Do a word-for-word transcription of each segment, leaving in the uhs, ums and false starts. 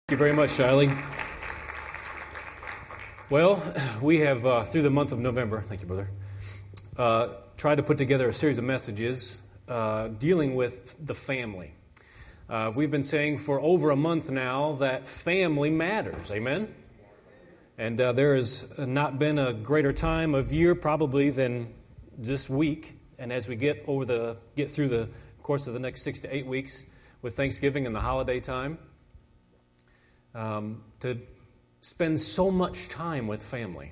Thank you very much, Shiley. Well, we have, uh, through the month of November, thank you, brother, uh, tried to put together a series of messages uh, dealing with the family. Uh, we've been saying for over a month now that family matters, amen? And uh, there has not been a greater time of year probably than this week. And as we get over the get through the course of the next six to eight weeks with Thanksgiving and the holiday time, Um, to spend so much time with family.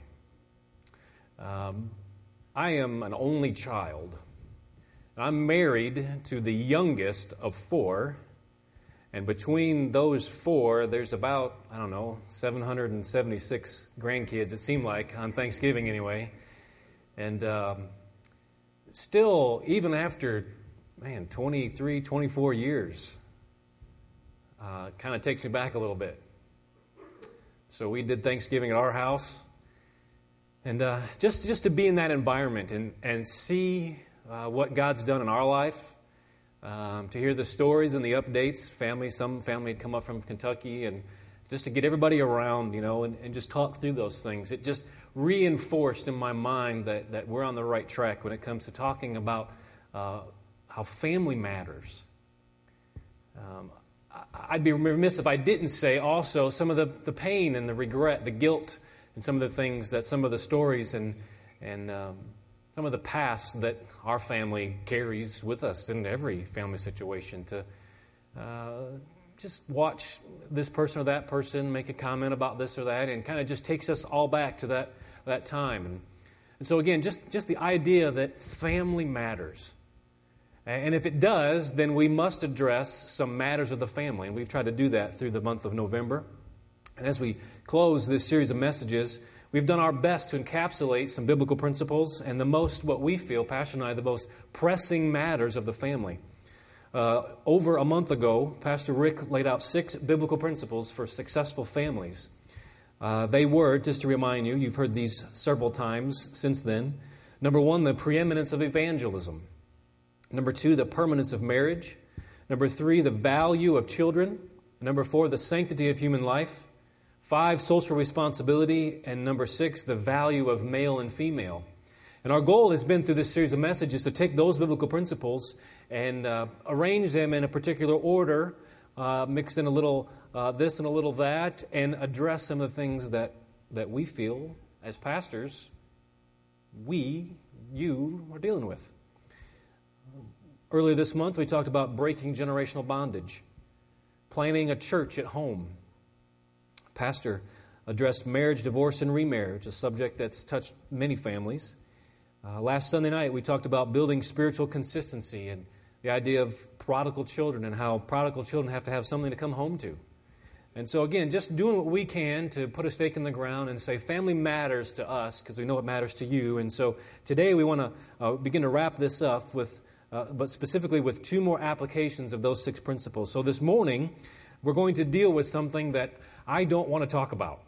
Um, I am an only child. I'm married to the youngest of four, and between those four, there's about, I don't know, seven hundred seventy-six grandkids, it seemed like, on Thanksgiving anyway. And um, still, even after, man, twenty-three, twenty-four years, uh, kind of takes me back a little bit. So we did Thanksgiving at our house, and uh, just just to be in that environment and, and see uh, what God's done in our life, um, to hear the stories and the updates, family, some family had come up from Kentucky, and just to get everybody around, you know, and, and just talk through those things. It just reinforced in my mind that, that we're on the right track when it comes to talking about uh, how family matters. Um I'd be remiss if I didn't say also some of the, the pain and the regret, the guilt, and some of the things that some of the stories and and um, some of the past that our family carries with us in every family situation. To uh, just watch this person or that person make a comment about this or that, and kind of just takes us all back to that that time. And, and so again, just just the idea that family matters. And if it does, then we must address some matters of the family. And we've tried to do that through the month of November. And as we close this series of messages, we've done our best to encapsulate some biblical principles and the most, what we feel, Pastor and I, the most pressing matters of the family. Uh, over a month ago, Pastor Rick laid out six biblical principles for successful families. Uh, they were, just to remind you, you've heard these several times since then. Number one, the preeminence of evangelism. Number two, the permanence of marriage. Number three, the value of children. Number four, the sanctity of human life. Five, social responsibility. And number six, the value of male and female. And our goal has been through this series of messages to take those biblical principles and uh, arrange them in a particular order, uh, mix in a little uh, this and a little that, and address some of the things that, that we feel as pastors, we, you, are dealing with. Earlier this month, we talked about breaking generational bondage, planning a church at home. Pastor addressed marriage, divorce, and remarriage, a subject that's touched many families. Uh, last Sunday night, we talked about building spiritual consistency and the idea of prodigal children and how prodigal children have to have something to come home to. And so again, just doing what we can to put a stake in the ground and say family matters to us because we know it matters to you. And so today we want to uh, begin to wrap this up with Uh, but specifically with two more applications of those six principles. So this morning, we're going to deal with something that I don't want to talk about.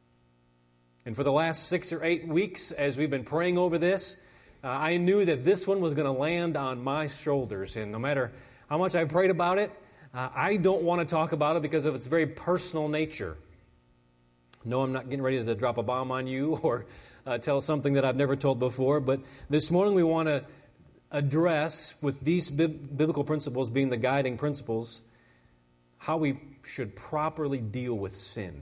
And for the last six or eight weeks, as we've been praying over this, uh, I knew that this one was going to land on my shoulders. And no matter how much I prayed about it, uh, I don't want to talk about it because of its very personal nature. No, I'm not getting ready to drop a bomb on you or uh, tell something that I've never told before. But this morning, we want to address, with these biblical principles being the guiding principles, how we should properly deal with sin.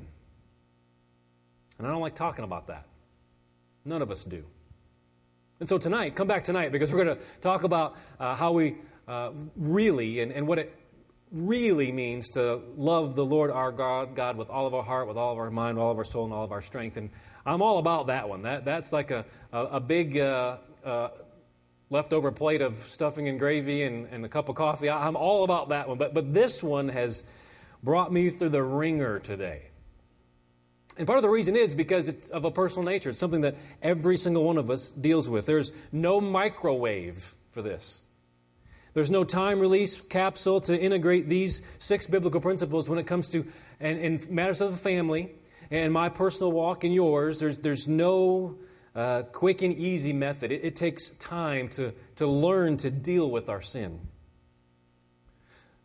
And I don't like talking about that. None of us do. And so tonight, come back tonight, because we're going to talk about uh, how we uh, really, and, and what it really means to love the Lord our God, God with all of our heart, with all of our mind, all of our soul, and all of our strength. And I'm all about that one. That That's like a, a, a big... Uh, uh, leftover plate of stuffing and gravy and, and a cup of coffee. I'm all about that one. But but this one has brought me through the ringer today. And part of the reason is because it's of a personal nature. It's something that every single one of us deals with. There's no microwave for this. There's no time release capsule to integrate these six biblical principles when it comes to, and in matters of the family, and my personal walk and yours. There's there's no Uh, quick and easy method. It, it takes time to, to learn to deal with our sin.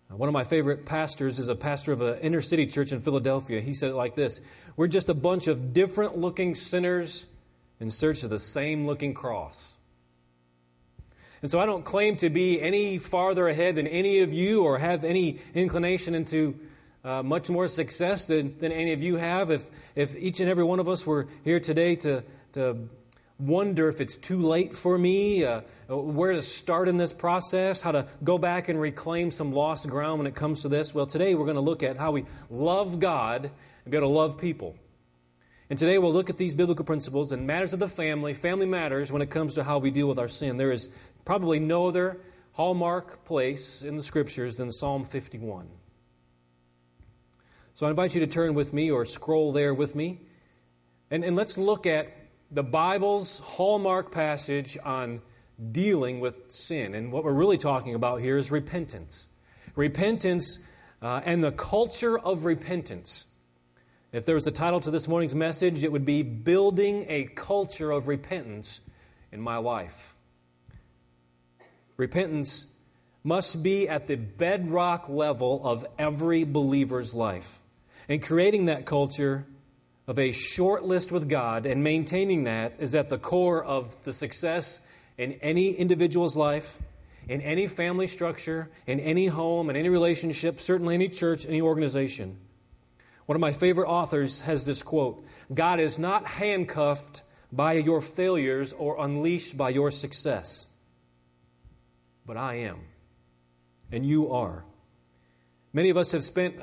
One of my favorite pastors is a pastor of an inner city church in Philadelphia. He said it like this: we're just a bunch of different looking sinners in search of the same looking cross. And so I don't claim to be any farther ahead than any of you or have any inclination into uh, much more success than, than any of you have. If if each and every one of us were here today to, to wonder if it's too late for me, uh, where to start in this process, how to go back and reclaim some lost ground when it comes to this, well, today we're going to look at how we love God and be able to love people. And today we'll look at these biblical principles and matters of the family, family matters when it comes to how we deal with our sin. There is probably no other hallmark place in the Scriptures than Psalm fifty-one. So I invite you to turn with me or scroll there with me. And, and let's look at the Bible's hallmark passage on dealing with sin. And what we're really talking about here is repentance. Repentance uh, and the culture of repentance. If there was a title to this morning's message, it would be Building a Culture of Repentance in My Life. Repentance must be at the bedrock level of every believer's life. And creating that culture of a short list with God and maintaining that is at the core of the success in any individual's life, in any family structure, in any home, in any relationship, certainly any church, any organization. One of my favorite authors has this quote: God is not handcuffed by your failures or unleashed by your success, but I am, and you are. Many of us have spent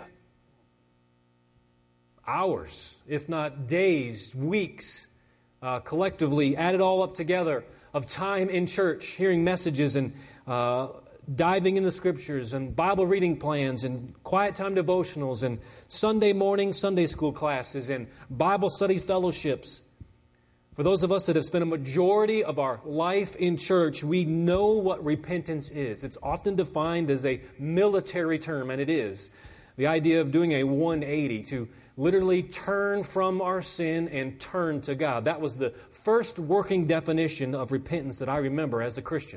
hours, if not days, weeks, uh, collectively, add it all up together, of time in church, hearing messages and uh, diving into Scriptures and Bible reading plans and quiet time devotionals and Sunday morning Sunday school classes and Bible study fellowships. For those of us that have spent a majority of our life in church, we know what repentance is. It's often defined as a military term, and it is. The idea of doing a one eighty, to literally turn from our sin and turn to God. That was the first working definition of repentance that I remember as a Christian.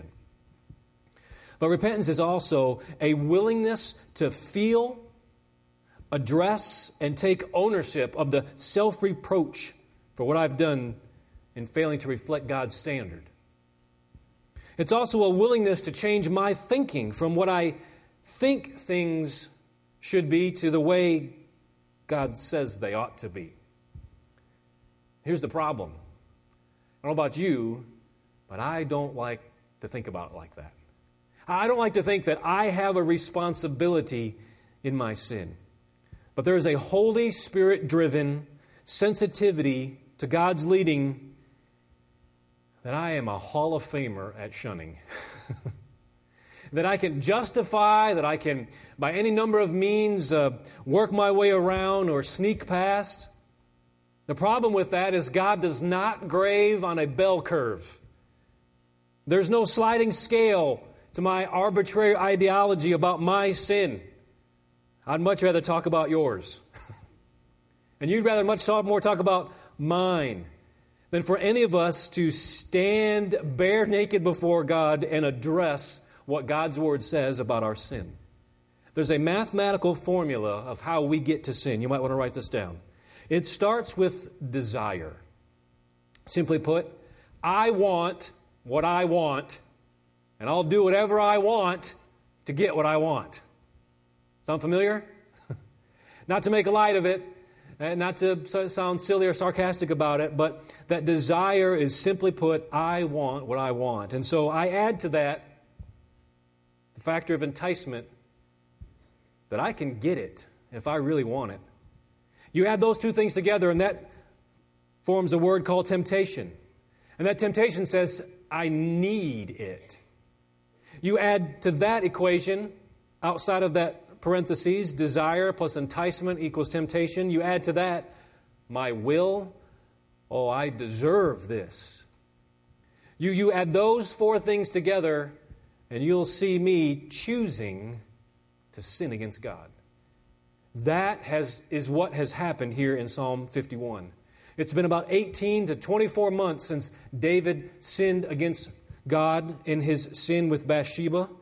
But repentance is also a willingness to feel, address, and take ownership of the self-reproach for what I've done in failing to reflect God's standard. It's also a willingness to change my thinking from what I think things should be to the way God says they ought to be. Here's the problem. I don't know about you, but I don't like to think about it like that. I don't like to think that I have a responsibility in my sin. But there is a Holy Spirit-driven sensitivity to God's leading that I am a Hall of Famer at shunning. That I can justify, that I can, by any number of means, uh, work my way around or sneak past. The problem with that is God does not grave on a bell curve. There's no sliding scale to my arbitrary ideology about my sin. I'd much rather talk about yours. And you'd rather much more talk about mine than for any of us to stand bare naked before God and address what God's Word says about our sin. There's a mathematical formula of how we get to sin. You might want to write this down. It starts with desire. Simply put, I want what I want, and I'll do whatever I want to get what I want. Sound familiar? Not to make a light of it, and not to sound silly or sarcastic about it, but that desire is simply put, I want what I want. And so I add to that the factor of enticement, that I can get it if I really want it. You add those two things together, and that forms a word called temptation. And that temptation says, I need it. You add to that equation, outside of that parentheses, desire plus enticement equals temptation. You add to that, my will. Oh, I deserve this. You, you add those four things together, and you'll see me choosing to sin against God. That has is what has happened here in Psalm fifty-one. It's been about eighteen to twenty-four months since David sinned against God in his sin with Bathsheba.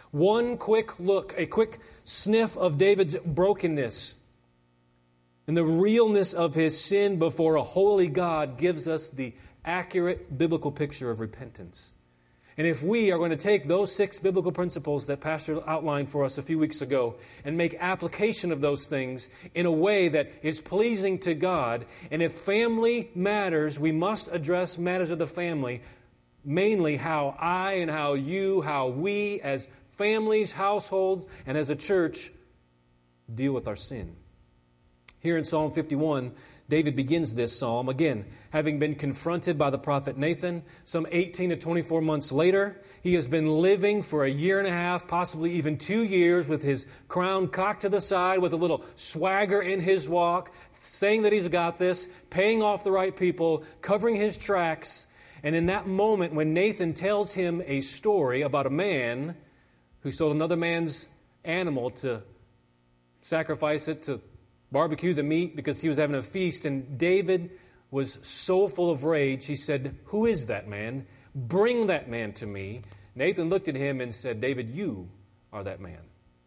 One quick look, a quick sniff of David's brokenness and the realness of his sin before a holy God gives us the accurate biblical picture of repentance. And if we are going to take those six biblical principles that Pastor outlined for us a few weeks ago and make application of those things in a way that is pleasing to God, and if family matters, we must address matters of the family, mainly how I and how you, how we as families, households, and as a church deal with our sin. Here in Psalm fifty-one, David begins this psalm, again, having been confronted by the prophet Nathan some eighteen to twenty-four months later. He has been living for a year and a half, possibly even two years, with his crown cocked to the side, with a little swagger in his walk, saying that he's got this, paying off the right people, covering his tracks. And in that moment, when Nathan tells him a story about a man who sold another man's animal to sacrifice it, to barbecue the meat because he was having a feast, and David was so full of rage, he said, "Who is that man? Bring that man to me." Nathan looked at him and said, "David, you are that man."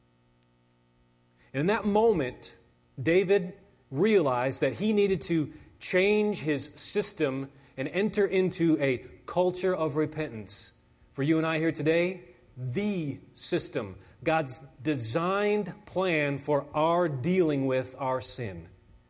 And in that moment, David realized that he needed to change his system and enter into a culture of repentance. For you and I here today, the system, God's designed plan for our dealing with our sin.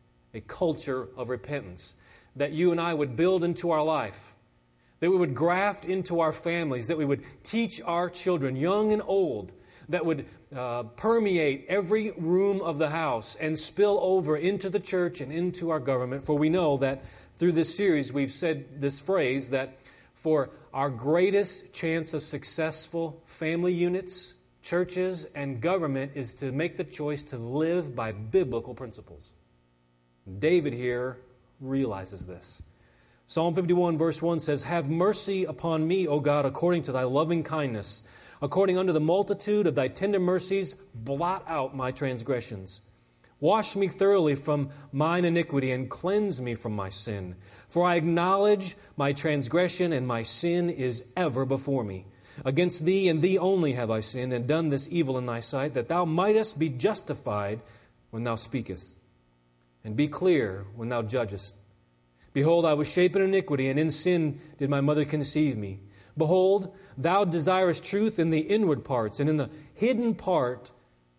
A culture of repentance that you and I would build into our life, that we would graft into our families, that we would teach our children, young and old, that would uh, permeate every room of the house and spill over into the church and into our government. For we know that through this series we've said this phrase that for our greatest chance of successful family units, churches, and government is to make the choice to live by biblical principles. David here realizes this. Psalm fifty-one verse one says, "Have mercy upon me, O God, according to thy loving kindness. According unto the multitude of thy tender mercies, blot out my transgressions. Wash me thoroughly from mine iniquity and cleanse me from my sin. For I acknowledge my transgression, and my sin is ever before me. Against thee and thee only have I sinned, and done this evil in thy sight, that thou mightest be justified when thou speakest, and be clear when thou judgest. Behold, I was shapen in iniquity, and in sin did my mother conceive me. Behold, thou desirest truth in the inward parts, and in the hidden part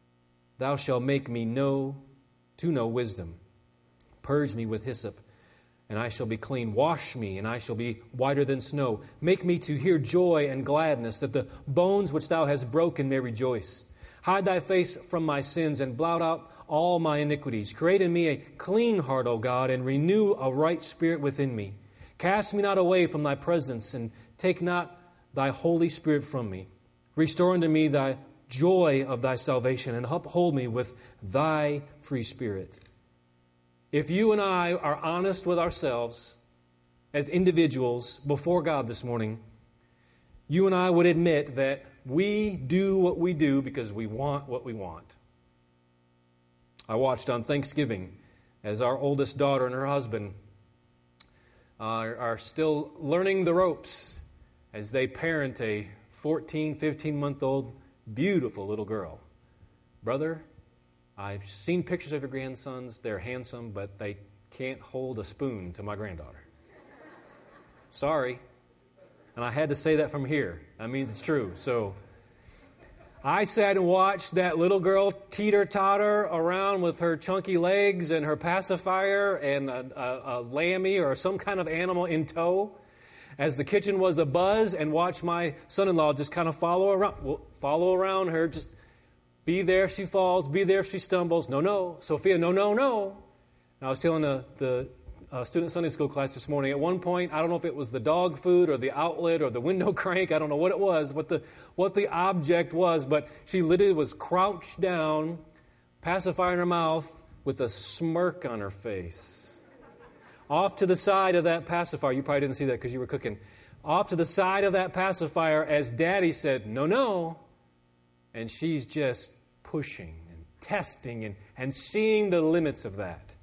thou shalt make me know to know wisdom. Purge me with hyssop, and I shall be clean. Wash me, and I shall be whiter than snow. Make me to hear joy and gladness, that the bones which thou hast broken may rejoice. Hide thy face from my sins, and blot out all my iniquities. Create in me a clean heart, O God, and renew a right spirit within me. Cast me not away from thy presence, and take not thy Holy Spirit from me. Restore unto me thy joy of thy salvation, and uphold me with thy free spirit." If you and I are honest with ourselves as individuals before God this morning, you and I would admit that we do what we do because we want what we want. I watched on Thanksgiving as our oldest daughter and her husband uh, are still learning the ropes as they parent a fourteen, fifteen-month-old beautiful little girl. Brother, I've seen pictures of your grandsons. They're handsome, but they can't hold a spoon to my granddaughter. Sorry. And I had to say that from here. That means it's true. So I sat and watched that little girl teeter-totter around with her chunky legs and her pacifier and a, a, a lammy or some kind of animal in tow as the kitchen was abuzz, and watched my son-in-law just kind of follow around, follow around her, just be there if she falls, be there if she stumbles. No, no. Sophia, no, no, no. And I was telling the, the uh, student Sunday school class this morning, at one point, I don't know if it was the dog food or the outlet or the window crank, I don't know what it was, what the, what the object was, but she literally was crouched down, pacifier in her mouth, with a smirk on her face. Off to the side of that pacifier, you probably didn't see that because you were cooking. Off to the side of that pacifier as Daddy said, no, no. And she's just pushing and testing and, and seeing the limits of that.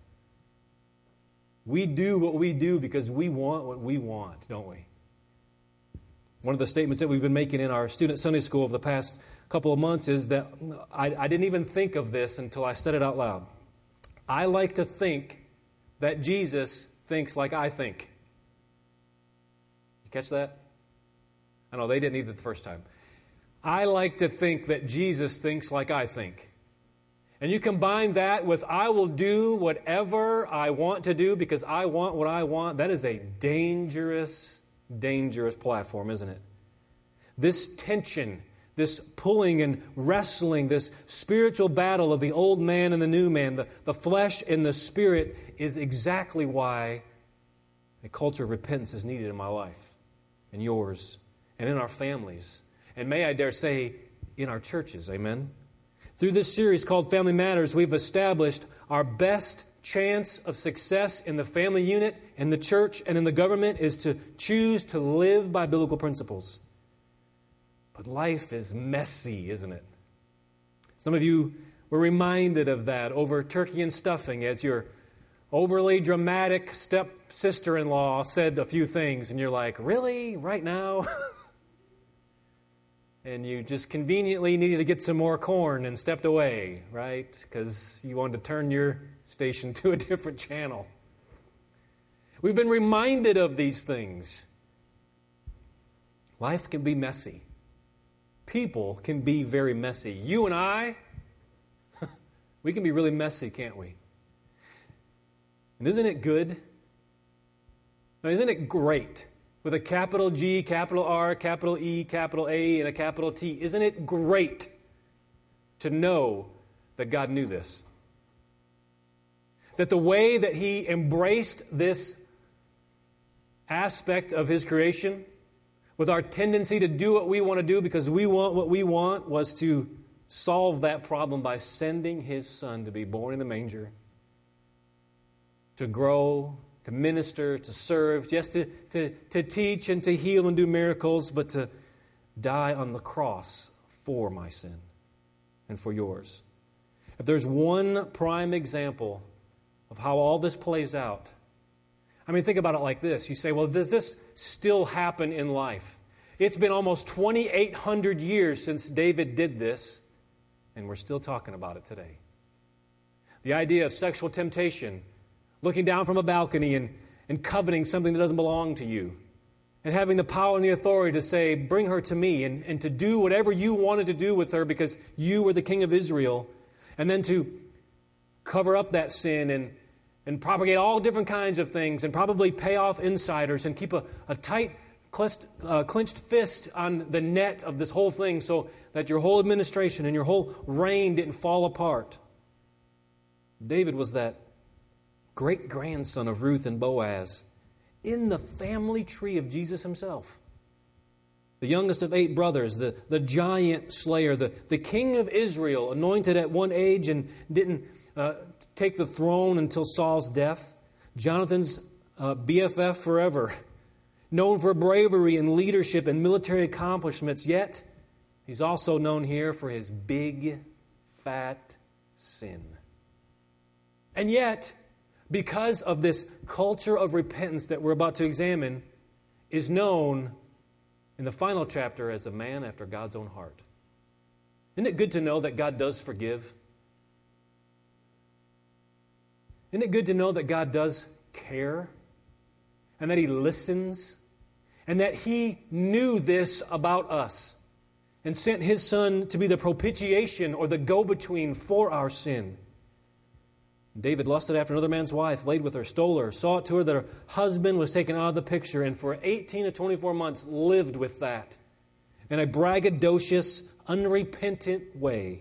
We do what we do because we want what we want, don't we? One of the statements that we've been making in our student Sunday school over the past couple of months is that I, I didn't even think of this until I said it out loud. I like to think that Jesus thinks like I think. You catch that? I know they didn't either the first time. I like to think that Jesus thinks like I think. And you combine that with I will do whatever I want to do because I want what I want. That is a dangerous, dangerous platform, isn't it? This tension, this pulling and wrestling, this spiritual battle of the old man and the new man, the, the flesh and the spirit, is exactly why a culture of repentance is needed in my life and yours and in our families. And may I dare say, in our churches. Amen? Through this series called Family Matters, we've established our best chance of success in the family unit, in the church, and in the government is to choose to live by biblical principles. But life is messy, isn't it? Some of you were reminded of that over turkey and stuffing as your overly dramatic step-sister-in-law said a few things, and you're like, really? Right now? And you just conveniently needed to get some more corn and stepped away, right? Because you wanted to turn your station to a different channel. We've been reminded of these things. Life can be messy. People can be very messy. You and I, we can be really messy, can't we? And isn't it good? Now, isn't it great? With a capital G, capital R, capital E, capital A, and a capital T. Isn't it great to know that God knew this? That the way that He embraced this aspect of His creation, with our tendency to do what we want to do because we want what we want, was to solve that problem by sending His Son to be born in the manger, to grow, to minister, to serve, just to, to, to teach and to heal and do miracles, but to die on the cross for my sin and for yours. If there's one prime example of how all this plays out, I mean, think about it like this. You say, well, does this still happen in life? It's been almost twenty-eight hundred years since David did this, and we're still talking about it today. The idea of sexual temptation, looking down from a balcony and, and coveting something that doesn't belong to you. And having the power and the authority to say, bring her to me, and, and to do whatever you wanted to do with her because you were the king of Israel. And then to cover up that sin and, and propagate all different kinds of things and probably pay off insiders and keep a, a tight, clenched, uh, clenched fist on the net of this whole thing so that your whole administration and your whole reign didn't fall apart. David was that great-grandson of Ruth and Boaz in the family tree of Jesus Himself. The youngest of eight brothers, the, the giant slayer, the, the king of Israel, anointed at one age and didn't uh, take the throne until Saul's death. Jonathan's uh, B F F forever, known for bravery and leadership and military accomplishments, yet he's also known here for his big, fat sin. And yet, because of this culture of repentance that we're about to examine, is known in the final chapter as a man after God's own heart. Isn't it good to know that God does forgive? Isn't it good to know that God does care? And that He listens? And that He knew this about us and sent His Son to be the propitiation or the go-between for our sin. David lusted after another man's wife, laid with her, stole her, saw it to her that her husband was taken out of the picture, and for eighteen to twenty-four months lived with that in a braggadocious, unrepentant way.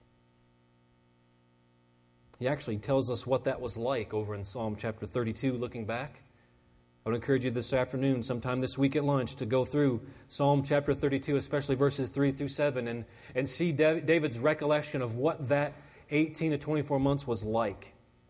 He actually tells us what that was like over in Psalm chapter thirty-two, looking back. I would encourage you this afternoon, sometime this week at lunch, to go through Psalm chapter thirty-two, especially verses three through seven, and, and see David's recollection of what that eighteen to twenty-four months was like.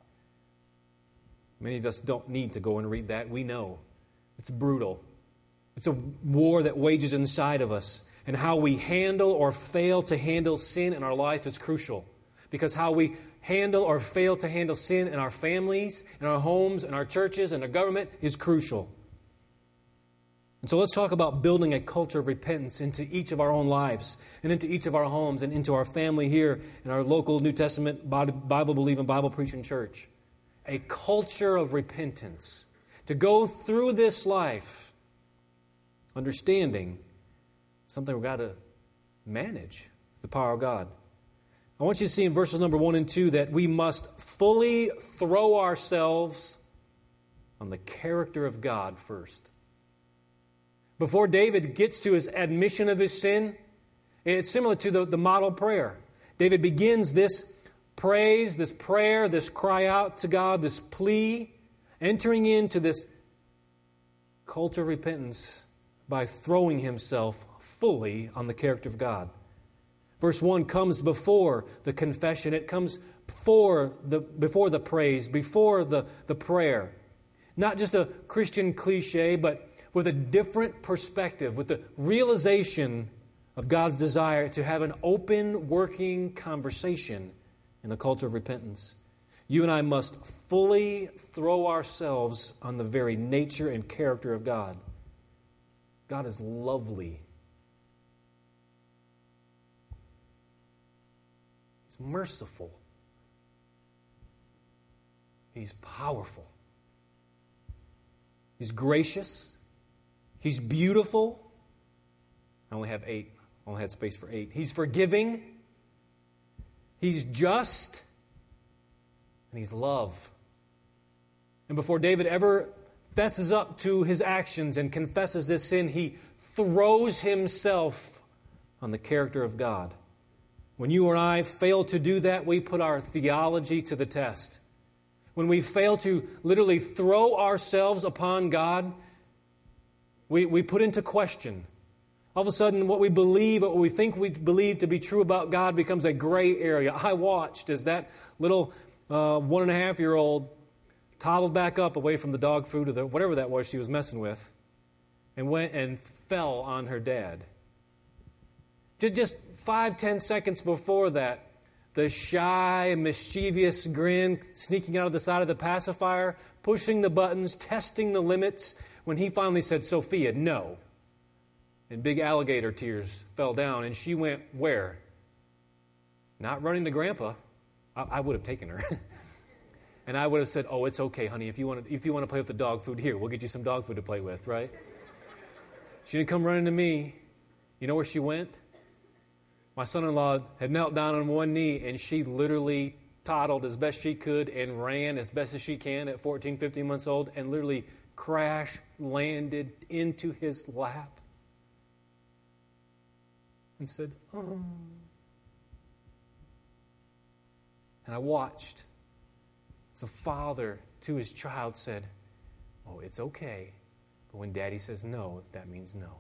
Many of us don't need to go and read that. We know. It's brutal. It's a war that wages inside of us. And how we handle or fail to handle sin in our life is crucial. Because how we handle or fail to handle sin in our families, in our homes, in our churches, in our government is crucial. And so let's talk about building a culture of repentance into each of our own lives and into each of our homes and into our family here in our local New Testament Bible-believing, Bible-preaching church. A culture of repentance. To go through this life understanding something we've got to manage, the power of God. I want you to see in verses number one and two that we must fully throw ourselves on the character of God first. Before David gets to his admission of his sin, it's similar to the, the model prayer. David begins this praise, this prayer, this cry out to God, this plea, entering into this culture of repentance by throwing himself fully on the character of God. Verse one comes before the confession. It comes before the, before the praise, before the, the prayer. Not just a Christian cliche, but with a different perspective, with the realization of God's desire to have an open, working conversation in a culture of repentance. You and I must fully throw ourselves on the very nature and character of God. God is lovely. He's merciful. He's powerful. He's gracious. He's beautiful. I only have eight. I only had space for eight. He's forgiving. He's just. And He's love. And before David ever fesses up to his actions and confesses this sin, he throws himself on the character of God. When you or I fail to do that, we put our theology to the test. When we fail to literally throw ourselves upon God, we, we put into question. All of a sudden, what we believe, what we think we believe to be true about God becomes a gray area. I watched as that little uh, one and a half year old toddled back up away from the dog food or the, whatever that was she was messing with and went and fell on her dad. Just five, ten seconds before that, the shy, mischievous grin sneaking out of the side of the pacifier, pushing the buttons, testing the limits, when he finally said, "Sophia, no." And big alligator tears fell down, and she went where? Not running to Grandpa. I, I would have taken her. And I would have said, "Oh, it's okay, honey. If you want to, if you want to play with the dog food, here, we'll get you some dog food to play with," right? She didn't come running to me. You know where she went? My son-in-law had knelt down on one knee, and she literally toddled as best she could and ran as best as she can at fourteen, fifteen months old and literally crash landed into his lap and said, "Oh." And I watched as a father to his child said, "Oh, it's okay. But when Daddy says no, that means no."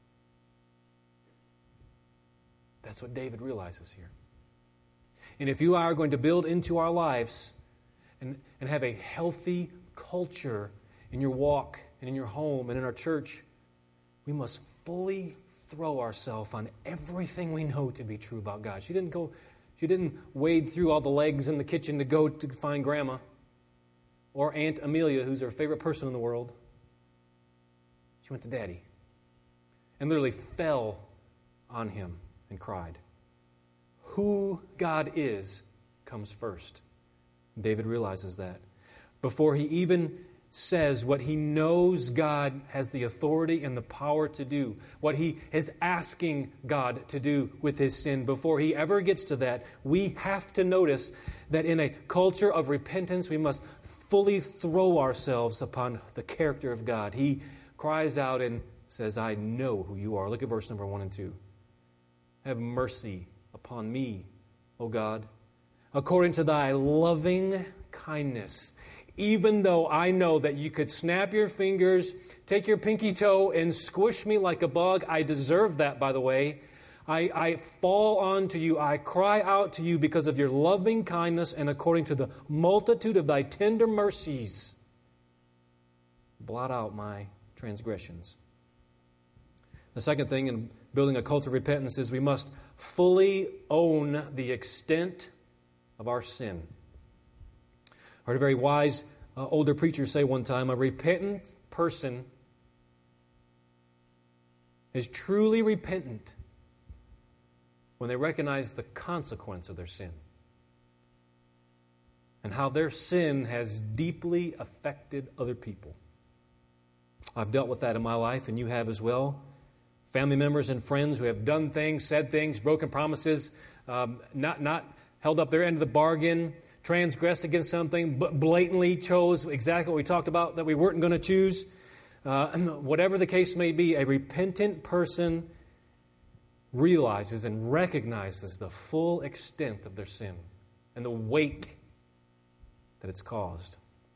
That's what David realizes here. And if you are going to build into our lives and, and have a healthy culture in your walk and in your home and in our church, we must fully throw ourselves on everything we know to be true about God. She didn't go, she didn't wade through all the legs in the kitchen to go to find Grandma or Aunt Amelia, who's her favorite person in the world. She went to Daddy and literally fell on him and cried. Who God is comes first. David realizes that. Before he even says what he knows God has the authority and the power to do, what he is asking God to do with his sin, before he ever gets to that, we have to notice that in a culture of repentance, we must fully throw ourselves upon the character of God. He cries out and says, "I know who you are." Look at verse number one and two. "Have mercy upon me, O God, according to thy loving kindness. Even though I know that you could snap your fingers, take your pinky toe, and squish me like a bug. I deserve that, by the way. I, I fall onto you. I cry out to you because of your loving kindness and according to the multitude of thy tender mercies. Blot out my transgressions." The second thing in building a culture of repentance is we must fully own the extent of our sin. I heard a very wise uh, older preacher say one time, a repentant person is truly repentant when they recognize the consequence of their sin and how their sin has deeply affected other people. I've dealt with that in my life, and you have as well. Family members and friends who have done things, said things, broken promises, um, not, not held up their end of the bargain, transgressed against something, but blatantly chose exactly what we talked about that we weren't going to choose. Uh, whatever the case may be, a repentant person realizes and recognizes the full extent of their sin and the weight that it's caused.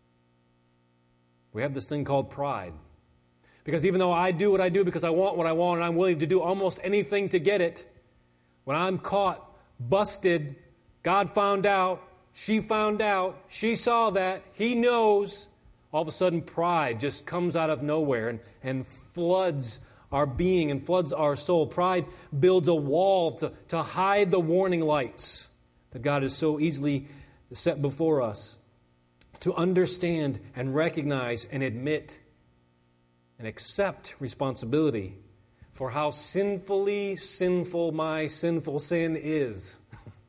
We have this thing called pride. Because even though I do what I do because I want what I want and I'm willing to do almost anything to get it, when I'm caught, busted, God found out, she found out, she saw that, he knows, all of a sudden pride just comes out of nowhere and, and floods our being and floods our soul. Pride builds a wall to, to hide the warning lights that God has so easily set before us. To understand and recognize and admit and accept responsibility for how sinfully sinful my sinful sin is.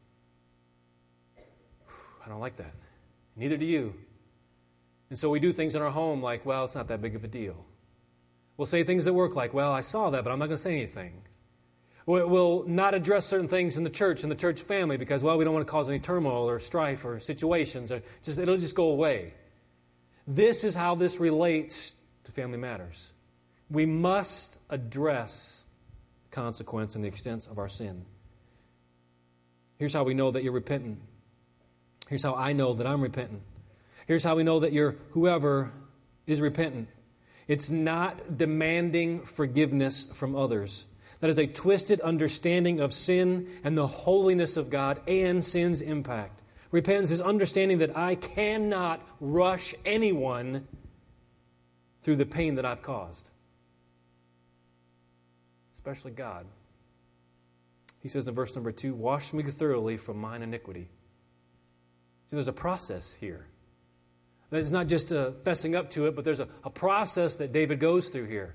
I don't like that. Neither do you. And so we do things in our home like, well, it's not that big of a deal. We'll say things at work like, well, I saw that, but I'm not going to say anything. We'll not address certain things in the church, in the church family, because, well, we don't want to cause any turmoil or strife or situations. Or just it'll just go away. This is how this relates to family matters. We must address the consequence and the extent of our sin. Here's how we know that you're repentant. Here's how I know that I'm repentant. Here's how we know that you're whoever is repentant. It's not demanding forgiveness from others. That is a twisted understanding of sin and the holiness of God and sin's impact. Repentance is understanding that I cannot rush anyone through the pain that I've caused. Especially God. He says in verse number two, wash me thoroughly from mine iniquity. See, there's a process here. It's not just uh, fessing up to it, but there's a, a process that David goes through here.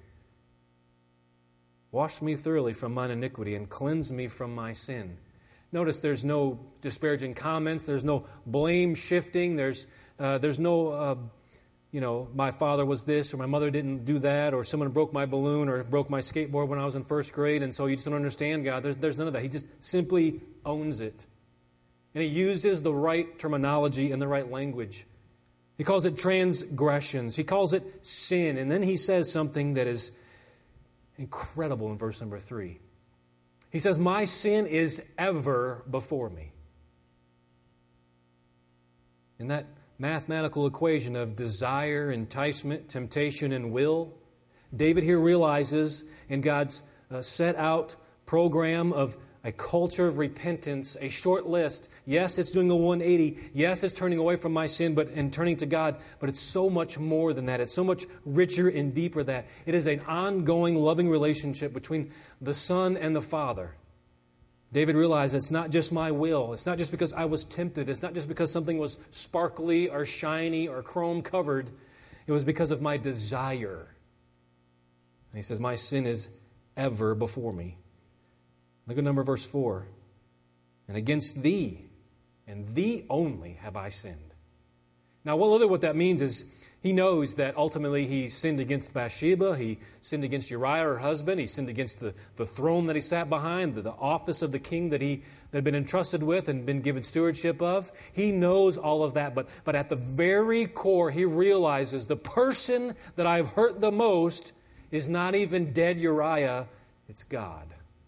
Wash me thoroughly from mine iniquity and cleanse me from my sin. Notice there's no disparaging comments. There's no blame shifting. There's uh, there's no, uh, you know, my father was this or my mother didn't do that or someone broke my balloon or broke my skateboard when I was in first grade and so you just don't understand God. There's, there's none of that. He just simply owns it. And he uses the right terminology and the right language. He calls it transgressions. He calls it sin. And then he says something that is incredible in verse number three. He says, my sin is ever before me. In that mathematical equation of desire, enticement, temptation, and will, David here realizes in God's uh, set out program of a culture of repentance, a short list. Yes, it's doing a one eighty. Yes, it's turning away from my sin but and turning to God. But it's so much more than that. It's so much richer and deeper than that. It is an ongoing, loving relationship between the Son and the Father. David realized it's not just my will. It's not just because I was tempted. It's not just because something was sparkly or shiny or chrome covered. It was because of my desire. And he says, my sin is ever before me. Look at number verse four. And against thee, and thee only have I sinned. Now, what, what that means is he knows that ultimately he sinned against Bathsheba. He sinned against Uriah, her husband. He sinned against the, the throne that he sat behind, the, the office of the king that he that had been entrusted with and been given stewardship of. He knows all of that. But, but at the very core, he realizes the person that I've hurt the most is not even dead Uriah. It's God.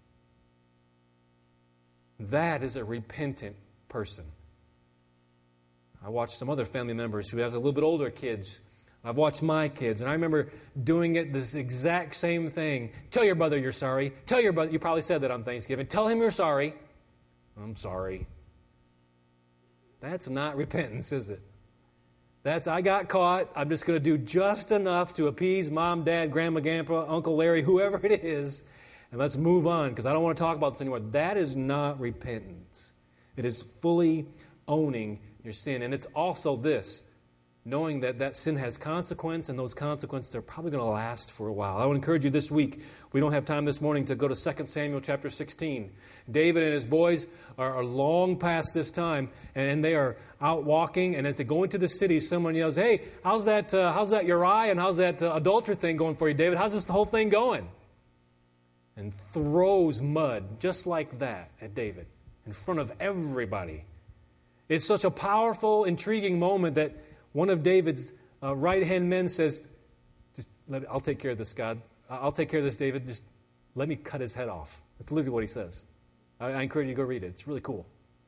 That is a repentant person. I watched some other family members who have a little bit older kids. I've watched my kids, and I remember doing it this exact same thing. Tell your brother you're sorry. Tell your brother, you probably said that on Thanksgiving. Tell him you're sorry. I'm sorry. That's not repentance, is it? That's, I got caught. I'm just going to do just enough to appease mom, dad, grandma, grandpa, Uncle Larry, whoever it is. And let's move on, because I don't want to talk about this anymore. That is not repentance. It is fully owning your sin. And it's also this. knowing that that sin has consequence, and those consequences are probably going to last for a while. I would encourage you this week, we don't have time this morning to go to Second Samuel chapter sixteen. David and his boys are, are long past this time, and, and they are out walking, and as they go into the city, someone yells, "Hey, how's that, uh, how's that Uriah and how's that uh, adultery thing going for you, David? How's this whole thing going?" And throws mud just like that at David in front of everybody. It's such a powerful, intriguing moment that one of David's uh, right-hand men says, "Just let, I'll take care of this, God. I'll take care of this, David. Just let me cut his head off." That's literally what he says. I, I encourage you to go read it. It's really cool.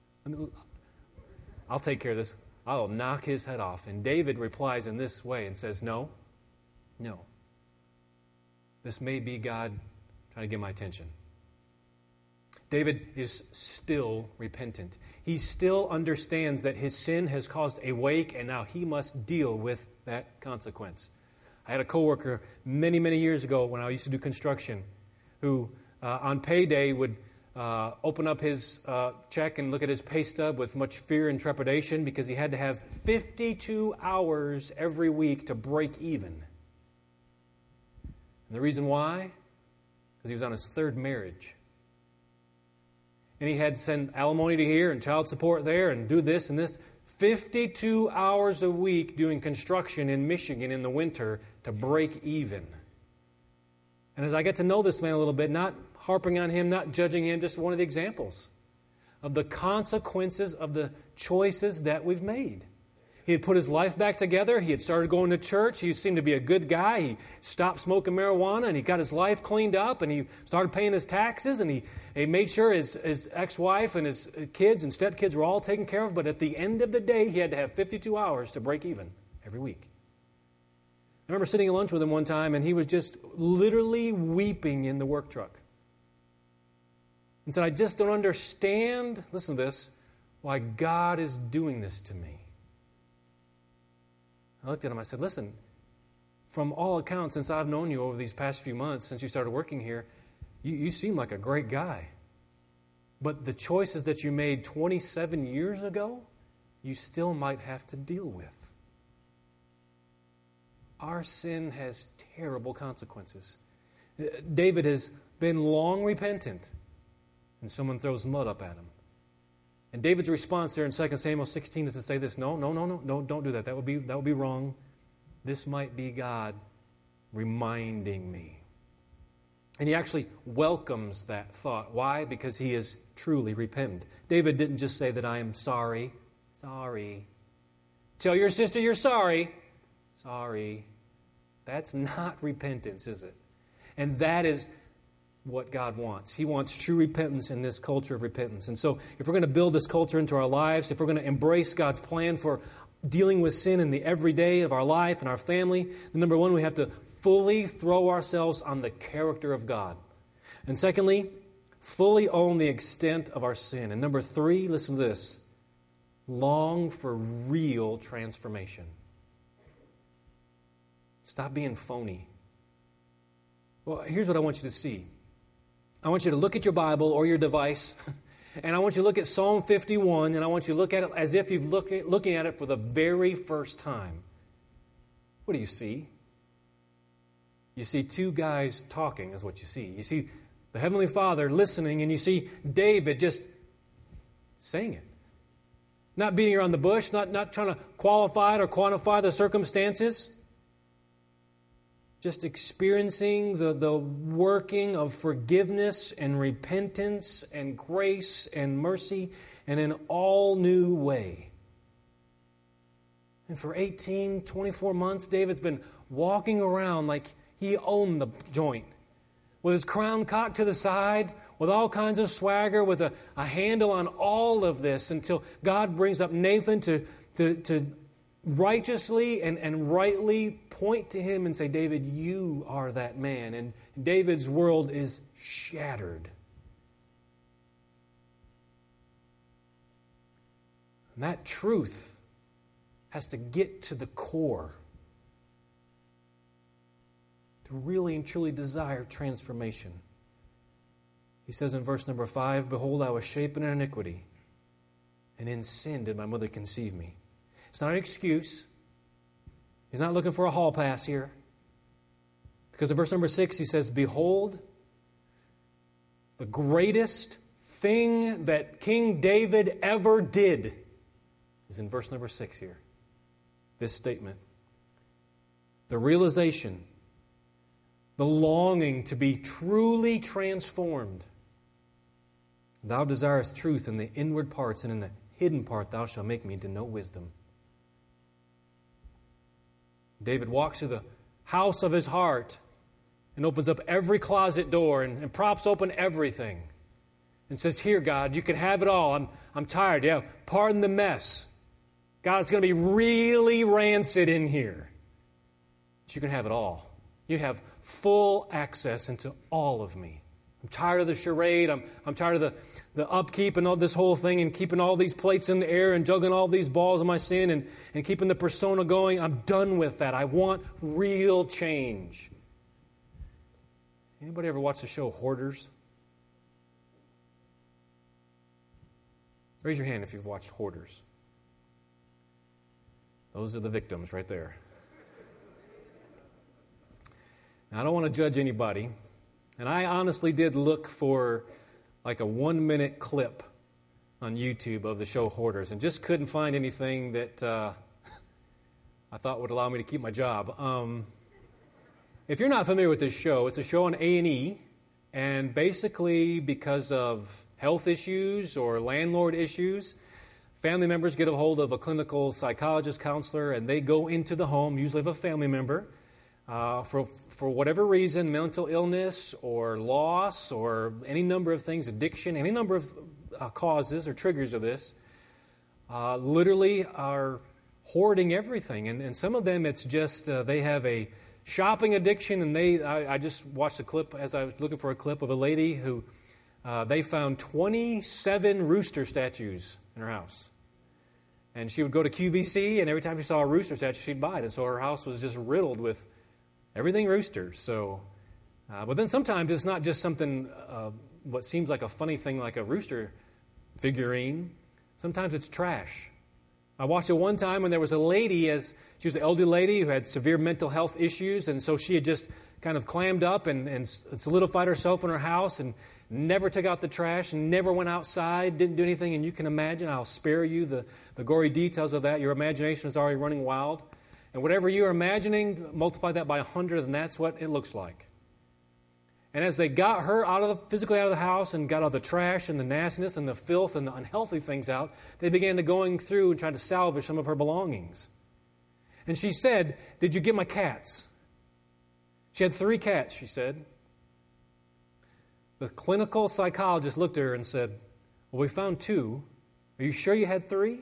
I'll take care of this. I'll knock his head off. And David replies in this way and says, "No, no. This may be God trying to get my attention." David is still repentant. He still understands that his sin has caused a wake, and now he must deal with that consequence. I had a coworker many, many years ago when I used to do construction who uh, on payday would uh, open up his uh, check and look at his pay stub with much fear and trepidation because he had to have fifty-two hours every week to break even. And the reason why? Because he was on his third marriage. And he had to send alimony to here and child support there and do this and this. fifty-two hours a week doing construction in Michigan in the winter to break even. And as I get to know this man a little bit, not harping on him, not judging him, just one of the examples of the consequences of the choices that we've made. He had put his life back together. He had started going to church. He seemed to be a good guy. He stopped smoking marijuana, and he got his life cleaned up, and he started paying his taxes, and he, he made sure his, his ex-wife and his kids and stepkids were all taken care of. But at the end of the day, he had to have fifty-two hours to break even every week. I remember sitting at lunch with him one time, and he was just literally weeping in the work truck. And said, "I just don't understand," listen to this, "why God is doing this to me." I looked at him, I said, "Listen, from all accounts, since I've known you over these past few months, since you started working here, you, you seem like a great guy. But the choices that you made twenty-seven years ago, you still might have to deal with. Our sin has terrible consequences." David has been long repentant, and someone throws mud up at him. And David's response there in Second Samuel sixteen is to say this, no, no, no, no, no, don't do that. That would be, that would be wrong. This might be God reminding me. And he actually welcomes that thought. Why? Because he is truly repentant. David didn't just say that I am sorry. Sorry. Tell your sister you're sorry. Sorry. That's not repentance, is it? And that is what God wants. He wants true repentance in this culture of repentance. And so if we're going to build this culture into our lives, if we're going to embrace God's plan for dealing with sin in the everyday of our life and our family, then number one, we have to fully throw ourselves on the character of God. And secondly, fully own the extent of our sin. And number three, listen to this, long for real transformation. Stop being phony. Well, here's what I want you to see. I want you to look at your Bible or your device, and I want you to look at Psalm fifty-one, and I want you to look at it as if you're look, looking at it for the very first time. What do you see? You see two guys talking is what you see. You see the Heavenly Father listening, and you see David just saying it. Not beating around the bush, not, not trying to qualify it or quantify the circumstances. Just experiencing the, the working of forgiveness and repentance and grace and mercy in an all-new way. And for eighteen, twenty-four months, David's been walking around like he owned the joint, with his crown cocked to the side, with all kinds of swagger, with a, a handle on all of this, until God brings up Nathan to, to, to righteously and, and rightly point to him and say, David, you are that man. And David's world is shattered. And that truth has to get to the core to really and truly desire transformation. He says in verse number five, behold, I was shapen in iniquity, and in sin did my mother conceive me. It's not an excuse. He's not looking for a hall pass here. Because in verse number six, he says, behold, the greatest thing that King David ever did is in verse number six here. This statement. The realization, the longing to be truly transformed. Thou desirest truth in the inward parts, and in the hidden part thou shalt make me to know wisdom. David walks through the house of his heart and opens up every closet door and, and props open everything and says, here, God, you can have it all. I'm, I'm tired. Yeah, pardon the mess. God, it's going to be really rancid in here. But you can have it all. You have full access into all of me. I'm tired of the charade. I'm, I'm tired of the, the upkeep and all this whole thing and keeping all these plates in the air and juggling all these balls of my sin and, and keeping the persona going. I'm done with that. I want real change. Anybody ever watch the show Hoarders? Raise your hand if you've watched Hoarders. Those are the victims right there. Now, I don't want to judge anybody. And I honestly did look for like a one-minute clip on YouTube of the show Hoarders and just couldn't find anything that uh, I thought would allow me to keep my job. Um, if you're not familiar with this show, it's a show on A and E, and basically because of health issues or landlord issues, family members get a hold of a clinical psychologist, counselor, and they go into the home, usually of a family member, uh, for for whatever reason, mental illness or loss or any number of things, addiction, any number of uh, causes or triggers of this, uh, literally are hoarding everything. And, and some of them, it's just uh, they have a shopping addiction, and they, I, I just watched a clip as I was looking for a clip of a lady who, uh, they found twenty-seven rooster statues in her house. And she would go to Q V C, and every time she saw a rooster statue, she'd buy it. And so her house was just riddled with everything rooster. So, uh, but then sometimes it's not just something, uh, what seems like a funny thing like a rooster figurine. Sometimes it's trash. I watched it one time when there was a lady, as she was an elderly lady who had severe mental health issues, and so she had just kind of clammed up and, and solidified herself in her house and never took out the trash and never went outside, didn't do anything. And you can imagine, I'll spare you the, the gory details of that. Your imagination is already running wild. And whatever you're imagining, multiply that by a hundred, and that's what it looks like. And as they got her out of the, physically out of the house and got all the trash and the nastiness and the filth and the unhealthy things out, they began to going through and trying to salvage some of her belongings. And she said, did you get my cats? She had three cats, she said. The clinical psychologist looked at her and said, well, we found two. Are you sure you had three?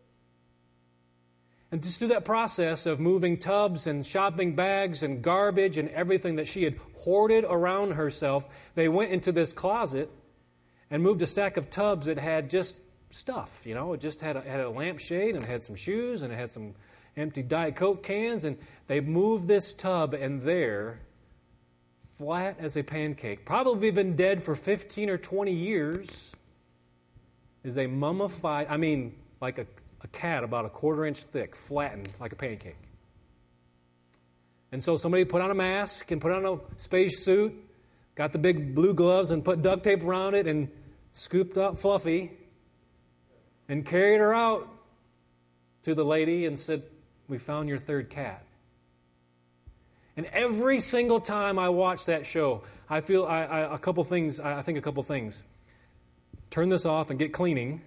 And just through that process of moving tubs and shopping bags and garbage and everything that she had hoarded around herself, they went into this closet and moved a stack of tubs that had just stuff. You know, it just had a, had a lampshade and it had some shoes and it had some empty Diet Coke cans. And they moved this tub, and there, flat as a pancake, probably been dead for fifteen or twenty years, is a mummified, I mean, like a A cat about a quarter inch thick, flattened like a pancake. And so somebody put on a mask and put on a space suit, got the big blue gloves and put duct tape around it and scooped up Fluffy and carried her out to the lady and said, we found your third cat. And every single time I watch that show, I feel I, I, a couple things, I think a couple things. Turn this off and get cleaning.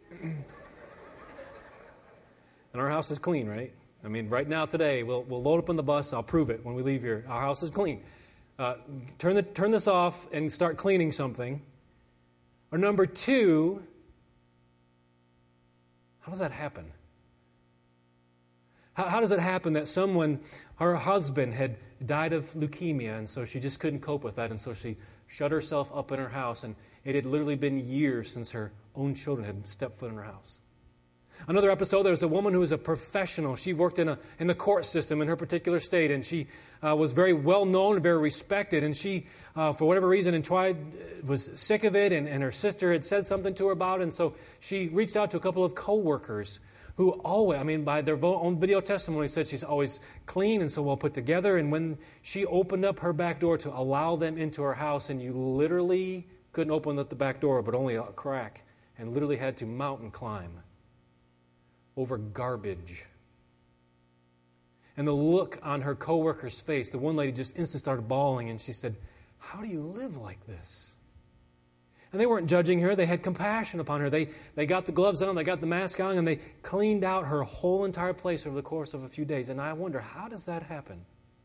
And our house is clean, right? I mean, right now, today, we'll we'll load up on the bus. I'll prove it when we leave here. Our house is clean. Uh, turn the turn this off and start cleaning something. Or number two, how does that happen? How, how does it happen that someone, her husband had died of leukemia, and so she just couldn't cope with that, and so she shut herself up in her house, and it had literally been years since her own children had stepped foot in her house. Another episode, there was a woman who was a professional. She worked in a in the court system in her particular state, and she uh, was very well known and very respected. And she, uh, for whatever reason, and tried was sick of it, and, and her sister had said something to her about it. And so she reached out to a couple of co-workers who always, I mean, by their own video testimony, said she's always clean and so well put together. And when she opened up her back door to allow them into her house, and you literally couldn't open up the back door, but only a crack, and literally had to mountain climb over garbage. And the look on her coworker's face, the one lady just instantly started bawling, and she said, "How do you live like this?" And they weren't judging her. They had compassion upon her. They they got the gloves on, they got the mask on, and they cleaned out her whole entire place over the course of a few days. And I wonder, how does that happen?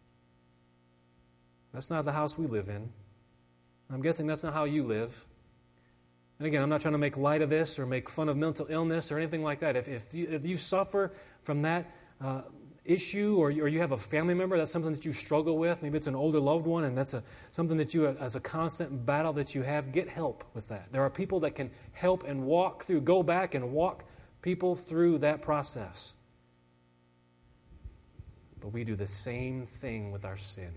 That's not the house we live in. I'm guessing that's not how you live. And again, I'm not trying to make light of this or make fun of mental illness or anything like that. If, if, you, if you suffer from that uh, issue, or you, or you have a family member, that's something that you struggle with, maybe it's an older loved one, and that's a, something that you, as a constant battle that you have, get help with that. There are people that can help and walk through, go back and walk people through that process. But we do the same thing with our sin.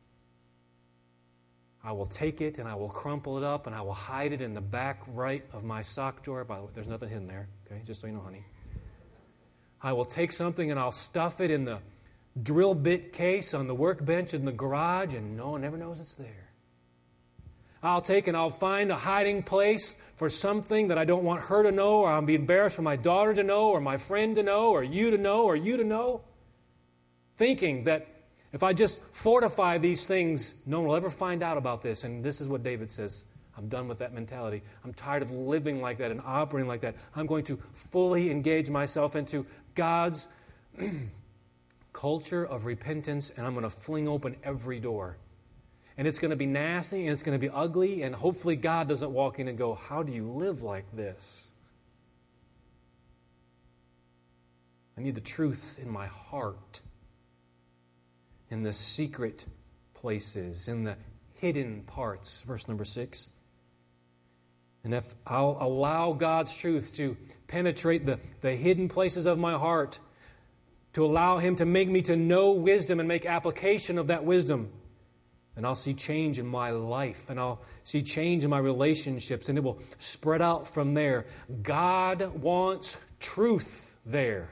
I will take it and I will crumple it up and I will hide it in the back right of my sock drawer. By the way, there's nothing hidden there, okay? Just so you know, honey. I will take something and I'll stuff it in the drill bit case on the workbench in the garage, and no one ever knows it's there. I'll take and I'll find a hiding place for something that I don't want her to know, or I'll be embarrassed for my daughter to know, or my friend to know, or you to know, or you to know, thinking that if I just fortify these things, no one will ever find out about this. And this is what David says. I'm done with that mentality. I'm tired of living like that and operating like that. I'm going to fully engage myself into God's culture of repentance, and I'm going to fling open every door. And it's going to be nasty, and it's going to be ugly, and hopefully God doesn't walk in and go, "How do you live like this?" I need the truth in my heart, in the secret places, in the hidden parts. Verse number six. And if I'll allow God's truth to penetrate the, the hidden places of my heart, to allow Him to make me to know wisdom and make application of that wisdom, then I'll see change in my life, and I'll see change in my relationships, and it will spread out from there. God wants truth there.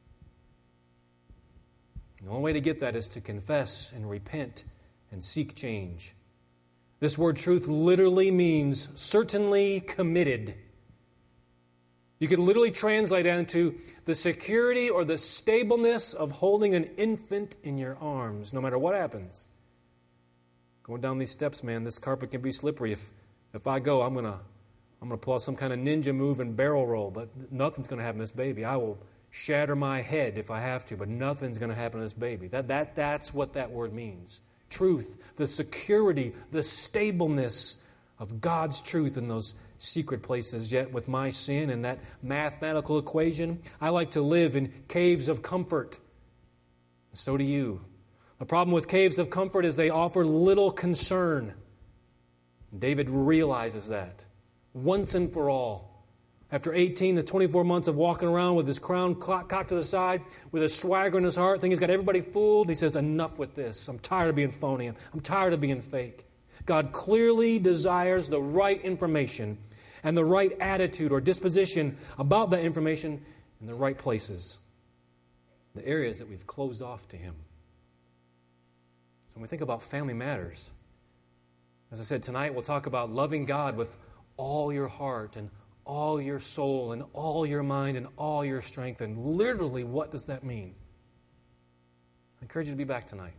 The only way to get that is to confess and repent and seek change. This word truth literally means certainly committed. You could literally translate it into the security or the stableness of holding an infant in your arms, no matter what happens. Going down these steps, man, this carpet can be slippery. If if I go, I'm gonna I'm gonna pull out some kind of ninja move and barrel roll, but nothing's gonna happen to this baby. I will shatter my head if I have to, but nothing's going to happen to this baby. That, that, that's what that word means. Truth, the security, the stableness of God's truth in those secret places. Yet with my sin and that mathematical equation, I like to live in caves of comfort. So do you. The problem with caves of comfort is they offer little concern. David realizes that once and for all. After eighteen to twenty-four months of walking around with his crown cocked to the side, with a swagger in his heart, thinking he's got everybody fooled, he says, enough with this. I'm tired of being phony. I'm tired of being fake. God clearly desires the right information and the right attitude or disposition about that information in the right places, the areas that we've closed off to Him. So when we think about family matters, as I said, tonight we'll talk about loving God with all your heart and all your soul and all your mind and all your strength. And literally, what does that mean? I encourage you to be back tonight.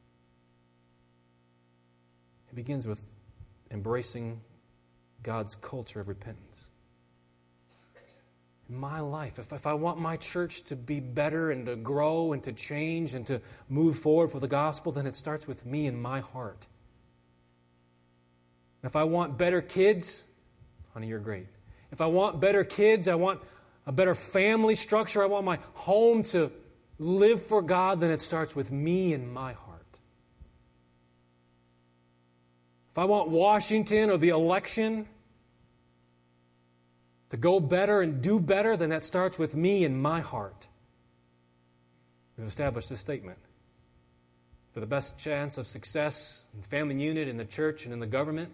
It begins with embracing God's culture of repentance. In my life, if, if I want my church to be better and to grow and to change and to move forward for the gospel, then it starts with me and my heart. If I want better kids, honey, you're great. If I want better kids, I want a better family structure, I want my home to live for God, then it starts with me and my heart. If I want Washington or the election to go better and do better, then that starts with me and my heart. We've established this statement. For the best chance of success in family unit, in the church, and in the government,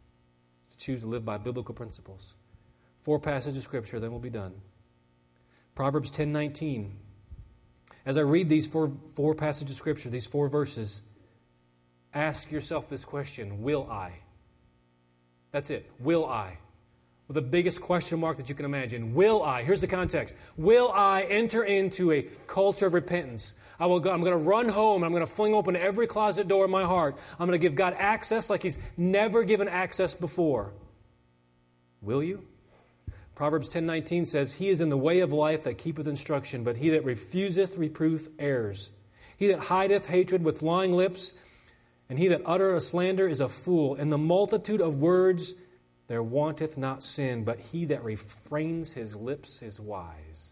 is to choose to live by biblical principles. Four passages of Scripture, then we'll be done. Proverbs ten nineteen. As I read these four, four passages of Scripture, these four verses, ask yourself this question, will I? That's it. Will I? With the biggest question mark that you can imagine. Will I? Here's the context. Will I enter into a culture of repentance? I will go, I'm going to run home. I'm going to fling open every closet door in my heart. I'm going to give God access like He's never given access before. Will you? Proverbs ten nineteen says, He is in the way of life that keepeth instruction, but he that refuseth reproof errs. He that hideth hatred with lying lips, and he that uttereth a slander is a fool. In the multitude of words there wanteth not sin, but he that refrains his lips is wise.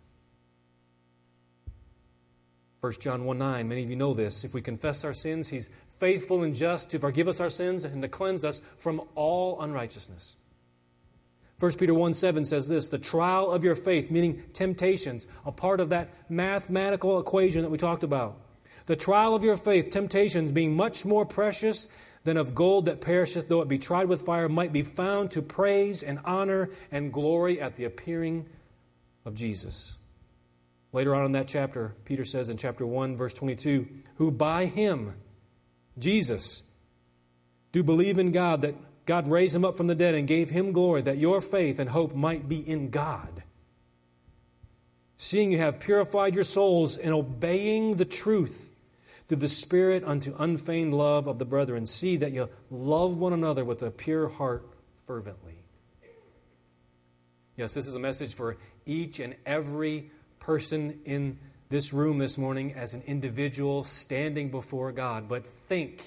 First John one nine, many of you know this. If we confess our sins, He's faithful and just to forgive us our sins and to cleanse us from all unrighteousness. First Peter one seven says this, the trial of your faith, meaning temptations, a part of that mathematical equation that we talked about. The trial of your faith, temptations, being much more precious than of gold that perisheth, though it be tried with fire, might be found to praise and honor and glory at the appearing of Jesus. Later on in that chapter, Peter says in chapter one, verse twenty-two, who by Him, Jesus, do believe in God, that God raised Him up from the dead and gave Him glory, that your faith and hope might be in God. Seeing you have purified your souls in obeying the truth through the Spirit unto unfeigned love of the brethren. See that you love one another with a pure heart fervently. Yes, this is a message for each and every person in this room this morning as an individual standing before God. But think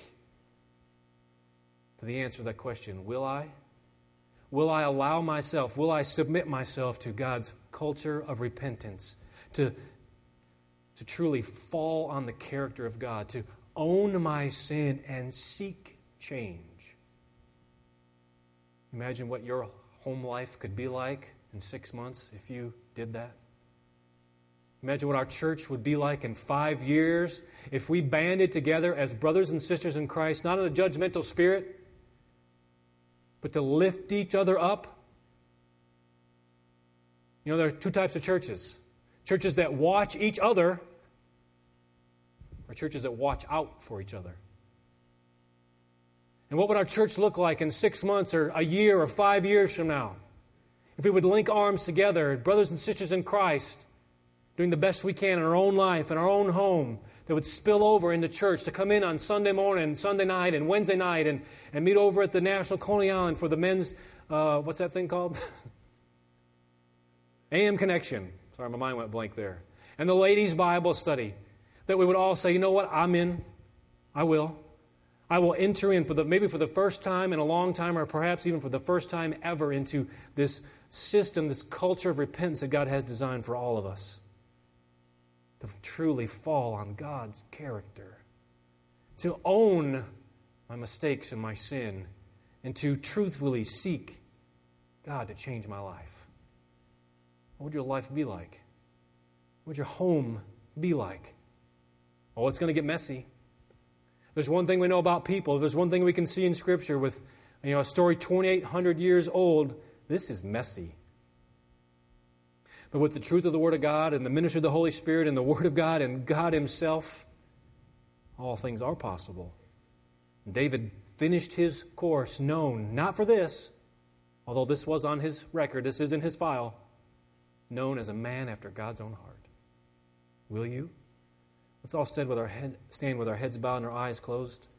to the answer to that question, will I? Will I allow myself, will I submit myself to God's culture of repentance, to, to truly fall on the character of God, to own my sin and seek change? Imagine what your home life could be like in six months if you did that. Imagine what our church would be like in five years if we banded together as brothers and sisters in Christ, not in a judgmental spirit, but to lift each other up. You know, there are two types of churches. Churches that watch each other, or churches that watch out for each other. And what would our church look like in six months or a year or five years from now? If we would link arms together, brothers and sisters in Christ, doing the best we can in our own life, in our own home, that would spill over into church, to come in on Sunday morning, Sunday night, and Wednesday night, and, and meet over at the National Coney Island for the men's, uh, what's that thing called? A M Connection. Sorry, my mind went blank there. And the ladies' Bible study. That we would all say, you know what, I'm in. I will. I will enter in, for the maybe for the first time in a long time, or perhaps even for the first time ever, into this system, this culture of repentance that God has designed for all of us. To truly fall on God's character, to own my mistakes and my sin, and to truthfully seek God to change my life. What would your life be like? What would your home be like? Oh, it's going to get messy. There's one thing we know about people. There's one thing we can see in Scripture with, you know, a story twenty-eight hundred years old. This is messy. But with the truth of the Word of God and the ministry of the Holy Spirit and the Word of God and God Himself, all things are possible. David finished his course known, not for this, although this was on his record, this is in his file, known as a man after God's own heart. Will you? Let's all stand with our head, stand with our heads bowed and our eyes closed.